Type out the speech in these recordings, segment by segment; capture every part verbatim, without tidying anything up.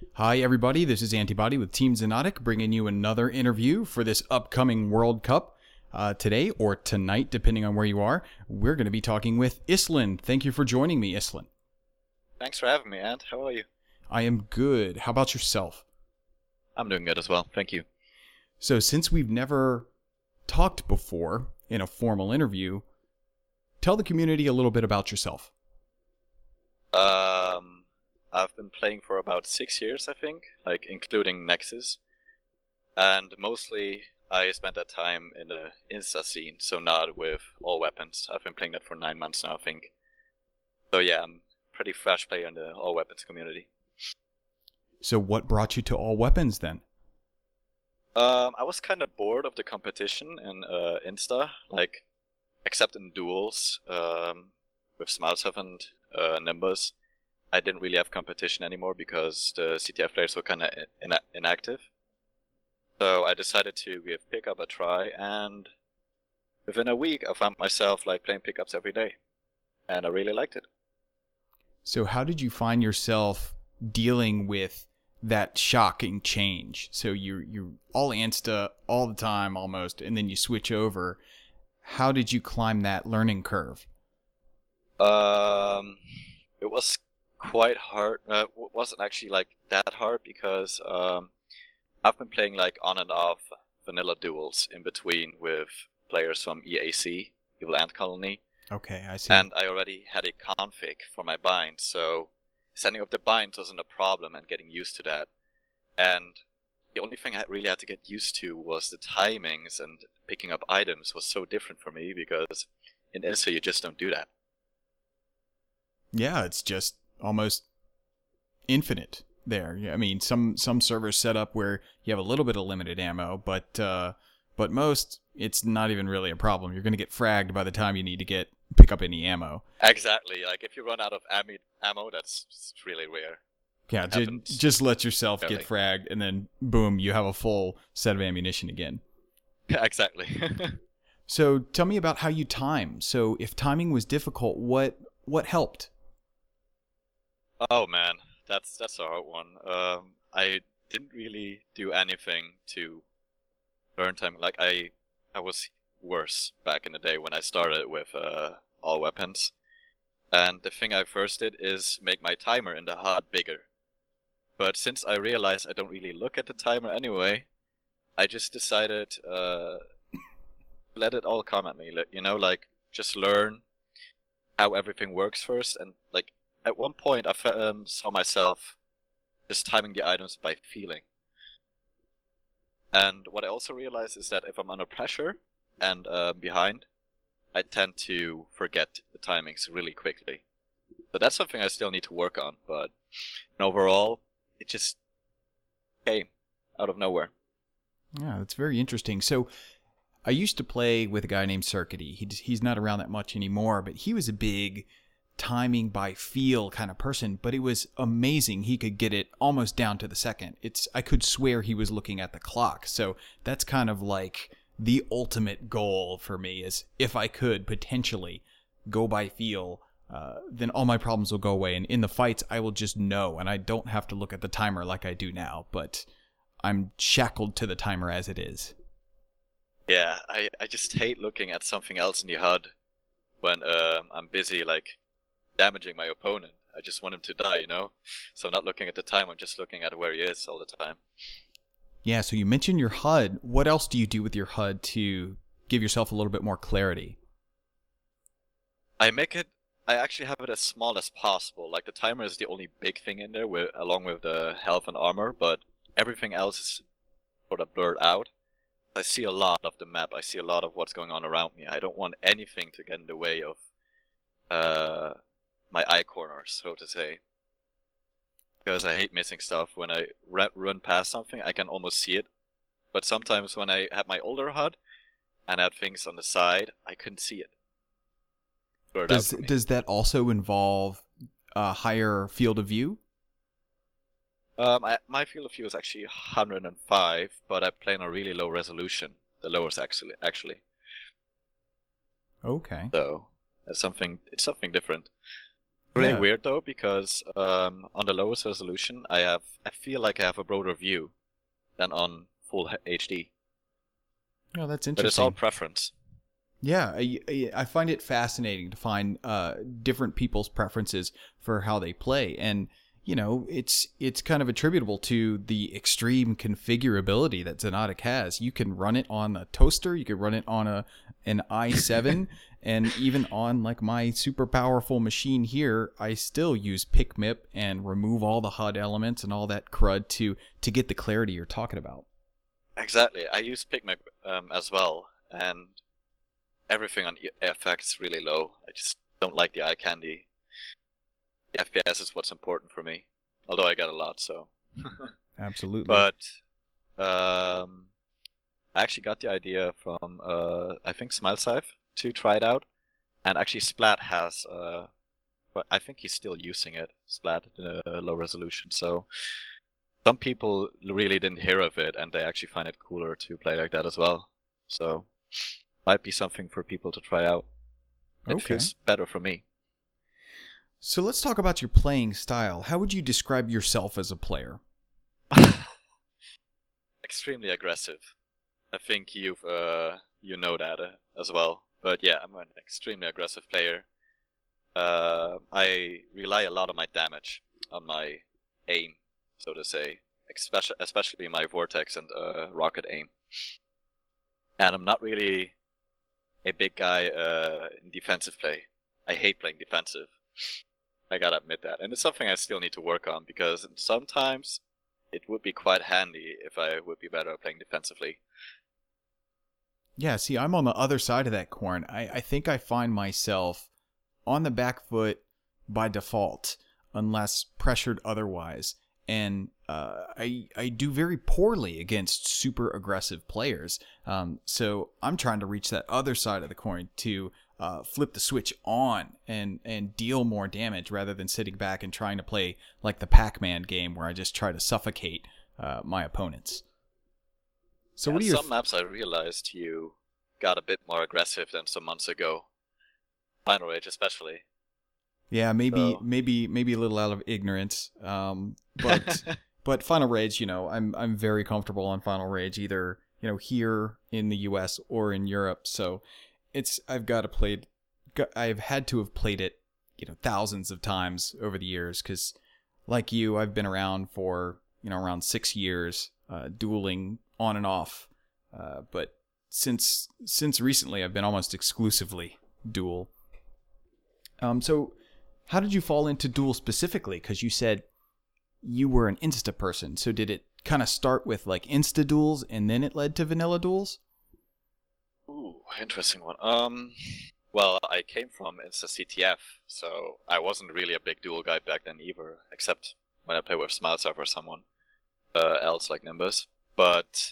Hi, everybody. This is Antibody with Team Xenotic, bringing you another interview for this upcoming World Cup. Uh, today, or tonight, depending on where you are, we're going to be talking with Islan. Thank you for joining me, Islan. Thanks for having me, Ant. How are you? I am good. How about yourself? I'm doing good as well. Thank you. So, since we've never talked before in a formal interview, tell the community a little bit about yourself. Um, I've been playing for about six years, I think, like including Nexus, and mostly I spent that time in the Insta scene, so not with all weapons. I've been playing that for nine months now, I think. So yeah, I'm a pretty fresh player in the all weapons community. So, what brought you to all weapons then? Um, I was kind of bored of the competition in uh, Insta, like, except in duels um, with Smaltov and uh, Nimbus. I didn't really have competition anymore because the C T F players were kind of in inactive. So I decided to give pickup a try, and within a week I found myself like playing pickups every day, and I really liked it. So, how did you find yourself dealing with that shocking change? So you're you're all Insta all the time almost, and then you switch over. How did you climb that learning curve? Um, it was quite hard. Uh, it wasn't actually like that hard because um, I've been playing like on and off vanilla duels in between with players from E A C, Evil Ant Colony. Okay, I see. And I already had a config for my bind, so setting up the binds wasn't a problem and getting used to that. And the only thing I really had to get used to was the timings, and picking up items was so different for me because in Insta you just don't do that. Yeah, it's just almost infinite there. I mean, some some servers set up where you have a little bit of limited ammo, but uh, but most it's not even really a problem. You're going to get fragged by the time you need to get pick up any ammo. Exactly. Like if you run out of am- ammo, that's really rare. Yeah, ju- just let yourself Really. get fragged, and then boom, you have a full set of ammunition again. Exactly. So tell me about how you time. So if timing was difficult, what what helped? Oh man, that's that's a hard one. Um, I didn't really do anything to learn timing. Like I, I was worse back in the day when I started with uh, all weapons. And the thing I first did is make my timer in the H U D bigger. But since I realized I don't really look at the timer anyway, I just decided uh, let it all come at me. You know, like just learn how everything works first. And like at one point, I um, saw myself just timing the items by feeling. And what I also realized is that if I'm under pressure and uh, behind, I tend to forget the timings really quickly. So that's something I still need to work on, but overall, it just came out of nowhere. Yeah, that's very interesting. So I used to play with a guy named Circuity. He, he's not around that much anymore, but he was a big timing by feel kind of person, but it was amazing. He could get it almost down to the second. It's I could swear he was looking at the clock. So that's kind of like the ultimate goal for me, is if I could potentially go by feel, uh, then all my problems will go away. And in the fights, I will just know, and I don't have to look at the timer like I do now, but I'm shackled to the timer as it is. Yeah, I, I just hate looking at something else in the H U D when uh, I'm busy, like, damaging my opponent. I just want him to die, you know? So I'm not looking at the time, I'm just looking at where he is all the time. Yeah, so you mentioned your H U D. What else do you do with your H U D to give yourself a little bit more clarity? I make it, I actually have it as small as possible. Like the timer is the only big thing in there, with, along with the health and armor, but everything else is sort of blurred out. I see a lot of the map, I see a lot of what's going on around me. I don't want anything to get in the way of uh, my eye corners, so to say. Because I hate missing stuff. When I run past something, I can almost see it. But sometimes when I had my older H U D and had things on the side, I couldn't see it. Does does that also involve a higher field of view? Um, I, my field of view is actually one hundred five, but I play on a really low resolution. The lowest actually, actually. Okay. So it's something. It's something different. really Yeah. weird though because um, on the lowest resolution, I have I feel like I have a broader view than on full H D. Oh, that's But it's all interesting. preference. Yeah, I, I I find it fascinating to find uh, different people's preferences for how they play, and you know, it's it's kind of attributable to the extreme configurability that Xonotic has. You can run it on a toaster, you can run it on a an i seven, and even on like my super powerful machine here, I still use PicMip and remove all the H U D elements and all that crud to to get the clarity you're talking about. Exactly. I use PicMap um, as well, and everything on F X is really low. I just don't like the eye candy. The F P S is what's important for me, although I got a lot, so. Absolutely. But um, I actually got the idea from, uh, I think, SmileSive to try it out. And actually Splat has, uh, but I think he's still using it, Splat, uh, low resolution. So some people really didn't hear of it, and they actually find it cooler to play like that as well. So might be something for people to try out. It Okay. feels better for me. So let's talk about your playing style. How would you describe yourself as a player? Extremely aggressive. I think you've uh, you know that uh, as well. But yeah, I'm an extremely aggressive player. Uh, I rely a lot on my damage, on my aim, so to say, especially especially my vortex and uh, rocket aim. And I'm not really a big guy uh, in defensive play. I hate playing defensive. I gotta admit that, and it's something I still need to work on because sometimes it would be quite handy if I would be better at playing defensively. Yeah, see, I'm on the other side of that coin. I, I think I find myself on the back foot by default, unless pressured otherwise. And uh, I I do very poorly against super aggressive players. Um, so I'm trying to reach that other side of the coin to uh, flip the switch on and and deal more damage rather than sitting back and trying to play like the Pac-Man game where I just try to suffocate uh, my opponents. So Yeah, what are your some maps I realized you got a bit more aggressive than some months ago. Final Rage especially. Yeah, maybe So. maybe maybe a little out of ignorance. Um, but but Final Rage, you know, I'm I'm very comfortable on Final Rage either, you know, here in the U S or in Europe. So it's I've got to play I've had to have played it, you know, thousands of times over the years cuz like you, I've been around for, you know, around six years uh, dueling on and off. Uh, but since since recently I've been almost exclusively duel. Um so how did you fall into duel specifically? Because you said you were an Insta person. So did it kind of start with like Insta duels and then it led to vanilla duels? Ooh, interesting one. Um, well, I came from Insta C T F, so I wasn't really a big duel guy back then either, except when I played with SmileServe or someone uh, else like Nimbus. But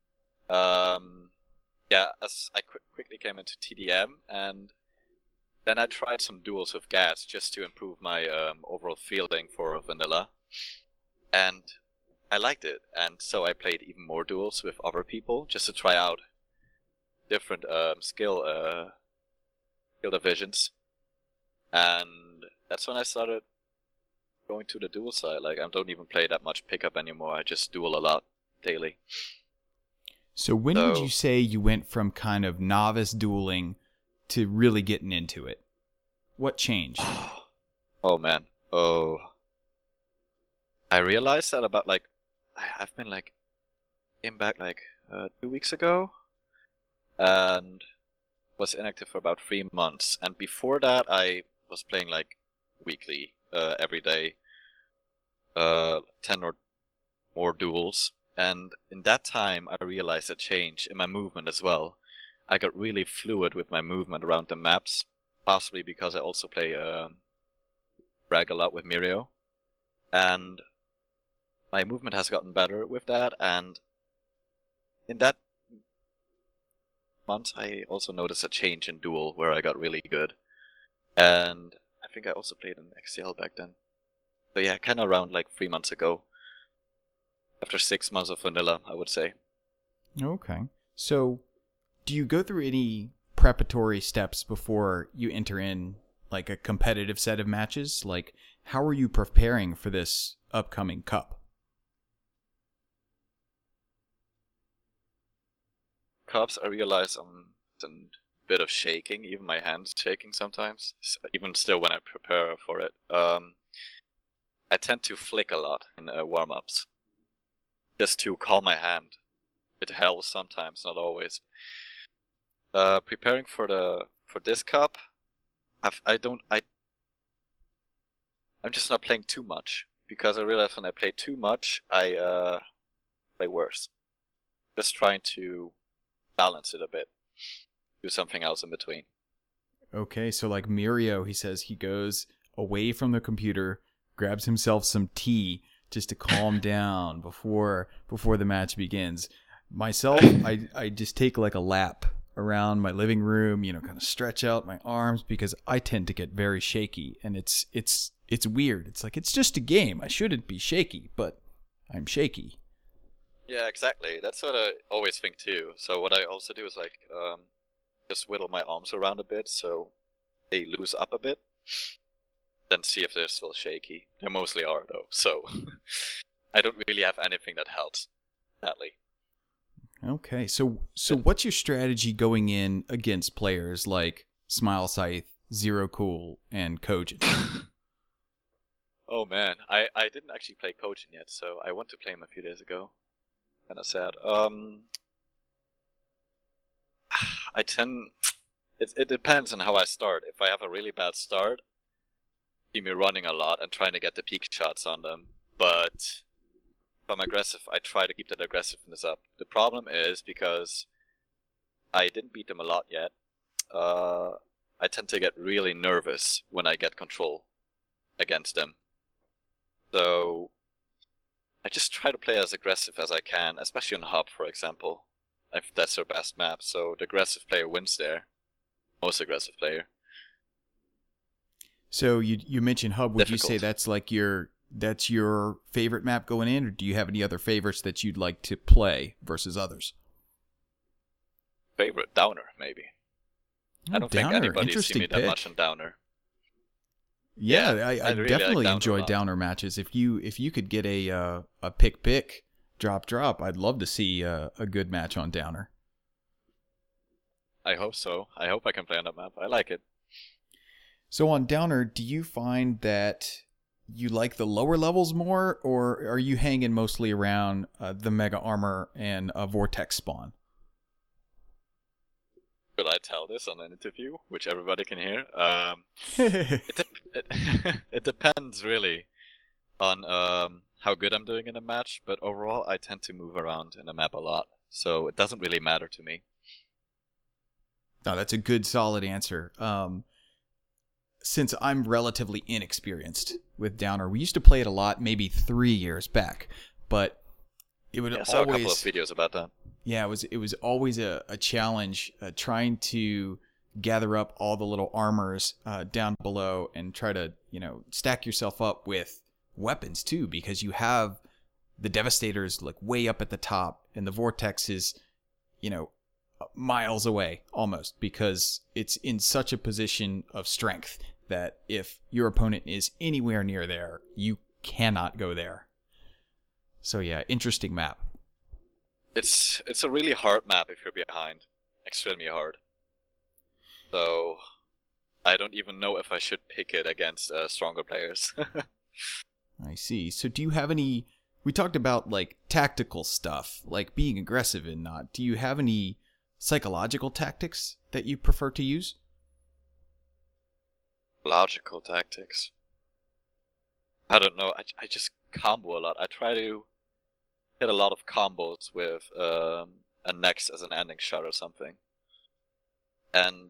um, yeah, as I qu- quickly came into T D M, and then I tried some duels with Gas just to improve my um, overall fielding for vanilla, and I liked it. And so I played even more duels with other people just to try out different um, skill uh, skill divisions, and that's when I started going to the duel side. Like I don't even play that much pickup anymore. I just duel a lot daily. So when So, would you say you went from kind of novice dueling to really getting into it? What changed? oh man, oh, I realized that about like I've been like came back like uh, two weeks ago, and was inactive for about three months. And before that, I was playing like weekly, uh, every day, uh, ten or more duels. And in that time, I realized a change in my movement as well. I got really fluid with my movement around the maps, possibly because I also play uh, Brag a lot with Mirio. And my movement has gotten better with that, and in that month, I also noticed a change in duel where I got really good. And I think I also played in X C L back then. So yeah, kind of around like three months ago. After six months of vanilla, I would say. Okay. So do you go through any preparatory steps before you enter in like a competitive set of matches? Like, how are you preparing for this upcoming cup? Cups, I realize I'm a bit of shaking. Even my hands shaking sometimes. Even still, when I prepare for it, um, I tend to flick a lot in uh, warm-ups, just to calm my hand. It helps sometimes, not always. Uh, preparing for the for this cup, I've, I don't I. I'm just not playing too much because I realize when I play too much, I uh, play worse. Just trying to balance it a bit, do something else in between. Okay, so like Mirio, he says he goes away from the computer, grabs himself some tea just to calm down before before the match begins. Myself, I I just take like a lap around my living room, you know, kind of stretch out my arms because I tend to get very shaky, and it's it's it's weird. It's like it's just a game. I shouldn't be shaky, but I'm shaky. Yeah, exactly. That's what I always think too. So what I also do is like um, just whittle my arms around a bit so they loose up a bit. Then see if they're still shaky. They mostly are though, so I don't really have anything that helps, sadly. Okay, so so what's your strategy going in against players like Smile Scythe, Zero Cool, and Kojin? Oh man, I, I didn't actually play Kojin yet, so I want to play him a few days ago. Kinda sad. Um, I tend... It, it depends on how I start. If I have a really bad start, keep me running a lot and trying to get the peak shots on them. But if I'm aggressive, I try to keep that aggressiveness up. The problem is, because I didn't beat them a lot yet, uh, I tend to get really nervous when I get control against them. So I just try to play as aggressive as I can, especially on Hub, for example. If that's their best map, so the aggressive player wins there. Most aggressive player. So you you mentioned Hub. Would Difficult. you say that's like your that's your favorite map going in, or do you have any other favorites that you'd like to play versus others? Favorite Downer, maybe. Oh, I don't Downer. think anybody's Interesting seen me pick. that much on Downer. Yeah, Yeah, I, I, I really definitely like Downer a enjoy lot. Downer matches. If you if you could get a uh, a pick pick drop drop, I'd love to see uh, a good match on Downer. I hope so. I hope I can play on that map. I like it. So on Downer, do you find that you like the lower levels more, or are you hanging mostly around uh, the Mega Armor and uh, Vortex spawn? Could I tell this on an interview, which everybody can hear? Um, it, de- it, it depends really on um, how good I'm doing in a match, but overall I tend to move around in the map a lot, so it doesn't really matter to me. No, that's a good, solid answer. Um, since I'm relatively inexperienced with Downer, we used to play it a lot, maybe three years back, but it would Yeah, I saw always. a couple of videos about that. Yeah, it was it was always a, a challenge uh, trying to gather up all the little armors uh, down below and try to, you know, stack yourself up with weapons too, because you have the Devastators like way up at the top and the Vortex is, you know, miles away almost, because it's in such a position of strength that if your opponent is anywhere near there, you cannot go there. So yeah, interesting map. It's it's a really hard map if you're behind. Extremely hard. So I don't even know if I should pick it against uh, stronger players. I see. So do you have any... We talked about like tactical stuff, like being aggressive and not. Do you have any psychological tactics that you prefer to use? Logical tactics. I don't know. I, I just combo a lot. I try to hit a lot of combos with um, a next as an ending shot or something. And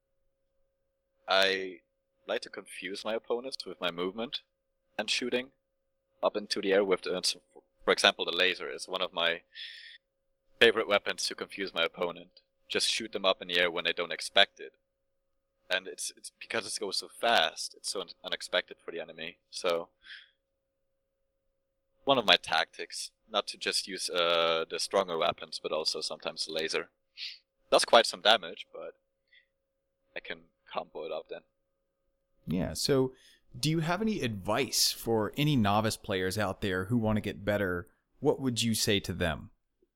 I like to confuse my opponents with my movement and shooting up into the air with the, for example, the laser is one of my favorite weapons to confuse my opponent. Just shoot them up in the air when they don't expect it. And it's it's because it goes so fast, it's so un unexpected for the enemy. So one of my tactics, not to just use uh, the stronger weapons, but also sometimes the laser. Does quite some damage, but I can combo it up then. Yeah. So, do you have any advice for any novice players out there who want to get better? What would you say to them?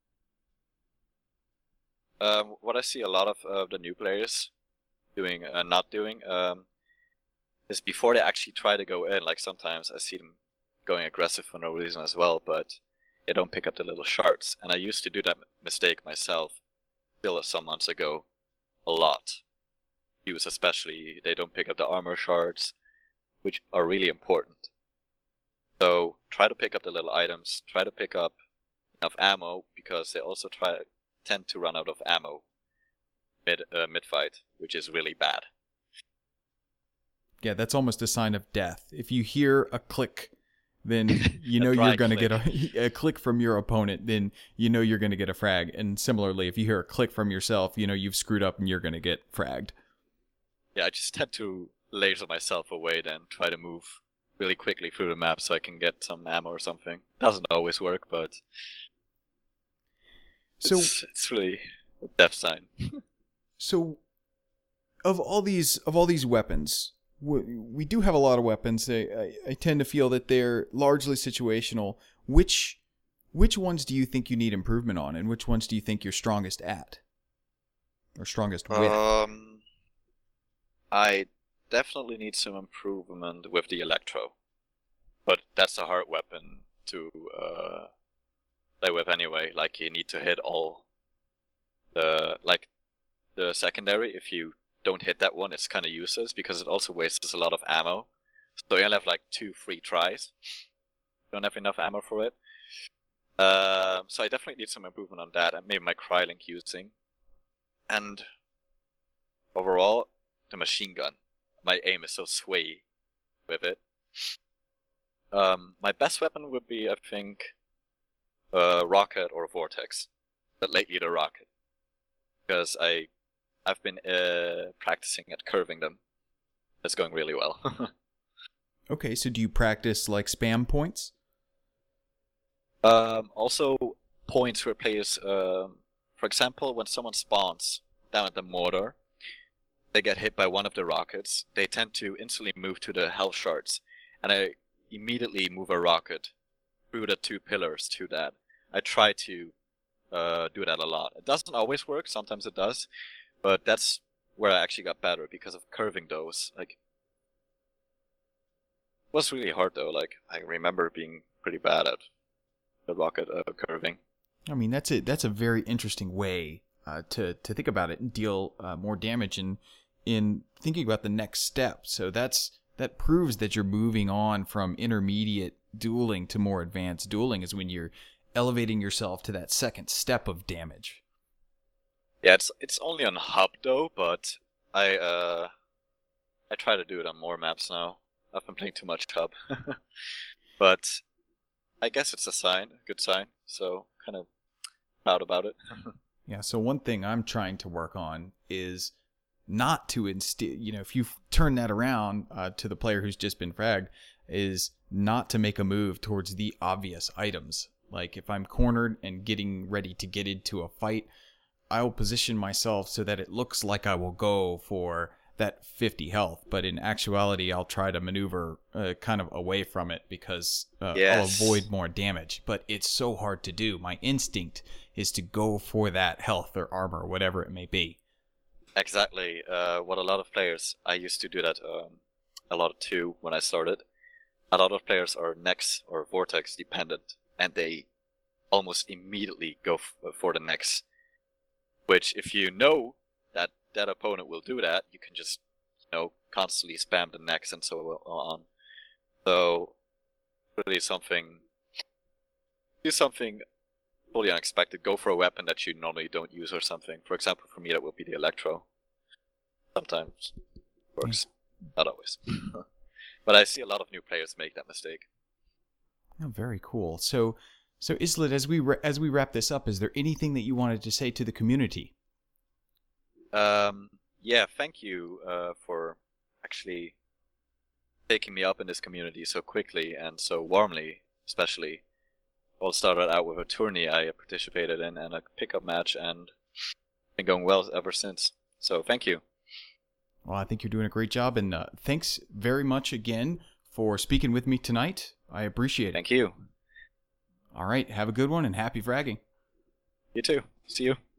Um, what I see a lot of uh, the new players doing, uh, not doing, um, is before they actually try to go in. Like sometimes I see them going aggressive for no reason as well, but they don't pick up the little shards. And I used to do that mistake myself, still some months ago, a lot. Use especially, they don't pick up the armor shards, which are really important. So try to pick up the little items, try to pick up enough ammo, because they also try tend to run out of ammo mid uh, mid fight, which is really bad. Yeah, that's almost a sign of death. If you hear a click, then you know you're going to get a, a click from your opponent, then you know you're going to get a frag. And similarly, if you hear a click from yourself, you know you've screwed up and you're going to get fragged. Yeah, I just tend to laser myself away, then try to move really quickly through the map so I can get some ammo or something. Doesn't always work, but so it's, it's really a death sign. So, of all these of all these weapons, we, we do have a lot of weapons. I, I, I tend to feel that they're largely situational. Which which ones do you think you need improvement on, and which ones do you think you're strongest at, or strongest with? Um, I definitely need some improvement with the Electro, but that's a hard weapon to uh, play with anyway. Like you need to hit all the like. The secondary, if you don't hit that one, it's kind of useless because it also wastes a lot of ammo. So you only have like two free tries. Don't have enough ammo for it. Uh, so I definitely need some improvement on that, and maybe my Krylink using. And overall, the machine gun. My aim is so sway with it. Um, my best weapon would be, I think, uh, Rocket or Vortex. But lately the Rocket. Because I I've been uh, practicing at curving them. It's going really well. Okay, so do you practice like spam points? Um, also, points where players, um, for example, when someone spawns down at the mortar, they get hit by one of the rockets, they tend to instantly move to the health shards, and I immediately move a rocket through the two pillars to that. I try to uh, do that a lot. It doesn't always work, sometimes it does. But that's where I actually got better because of curving those. Like, it was really hard though. Like, I remember being pretty bad at the rocket uh, curving. I mean, that's a that's a very interesting way uh, to to think about it and deal uh, more damage in in thinking about the next step. So that's that proves that you're moving on from intermediate dueling to more advanced dueling, is when you're elevating yourself to that second step of damage. Yeah, it's it's only on hub though, but I uh I try to do it on more maps now. I've been playing too much hub, but I guess it's a sign, a good sign. So kind of proud about it. Yeah. So one thing I'm trying to work on is not to instill. You know, if you turn that around uh, to the player who's just been fragged, is not to make a move towards the obvious items. Like if I'm cornered and getting ready to get into a fight, I will position myself so that it looks like I will go for that fifty health, but in actuality, I'll try to maneuver uh, kind of away from it because uh, yes. I'll avoid more damage. But it's so hard to do. My instinct is to go for that health or armor, whatever it may be. Exactly. Uh, what a lot of players, I used to do that um, a lot too when I started. A lot of players are Nex or Vortex dependent, and they almost immediately go f- for the Nex. Which, if you know that that opponent will do that, you can just, you know, constantly spam the Nex and so on. So, really something, do something fully unexpected. Go for a weapon that you normally don't use or something. For example, for me that would be the Electro. Sometimes works, not always. But I see a lot of new players make that mistake. Oh, very cool. So. So Islet, as we as we wrap this up, is there anything that you wanted to say to the community? Um, yeah, thank you uh, for actually taking me up in this community so quickly and so warmly, especially. All started out with a tourney I participated in and a pickup match, and been going well ever since. So thank you. Well, I think you're doing a great job, and uh, thanks very much again for speaking with me tonight. I appreciate it. Thank you. All right, have a good one, and happy fragging. You too. See you.